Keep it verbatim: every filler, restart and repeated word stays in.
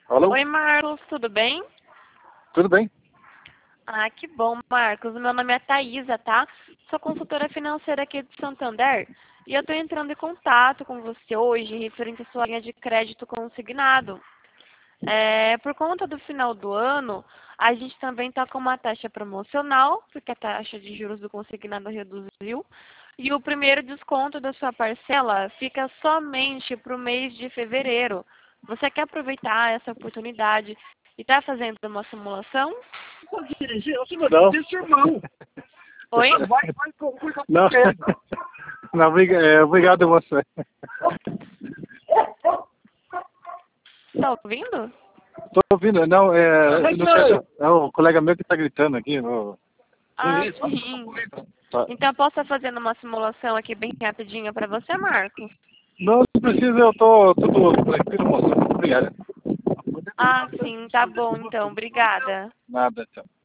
Alô? Oi, Marcos, tudo bem? Tudo bem? Ah, que bom, Marcos. O meu nome é Thaisa, tá? Sou consultora financeira aqui de Santander e eu estou entrando em contato com você hoje referente à sua linha de crédito consignado. É, por conta do final do ano, a gente também está com uma taxa promocional, porque a taxa de juros do consignado reduziu, e o primeiro desconto da sua parcela fica somente para o mês de fevereiro. Você quer aproveitar essa oportunidade e está fazendo uma simulação? Pode dirigir, eu não. Não. Esse irmão. Oi? Vai, vai, cuida não. Não, obriga- é, obrigado a você. Está ouvindo? Estou ouvindo, não, é, não sei, é o colega meu que está gritando aqui. No... Ah, sim. Tá. Então, posso estar fazendo uma simulação aqui bem rapidinha para você, Marcos? Não, não precisa, eu estou tudo tranquilo, moço. Obrigado. Ah, sim, tá bom, então. Obrigada. Nada, tchau.